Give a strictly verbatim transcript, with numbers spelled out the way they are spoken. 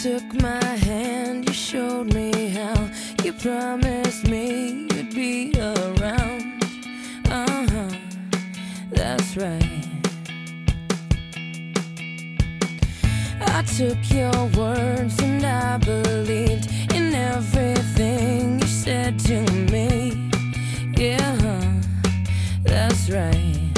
took my hand, you showed me how. You promised me you'd be around. Uh-huh, that's right. I took your words and I believed in everything you said to me. Yeah, that's right.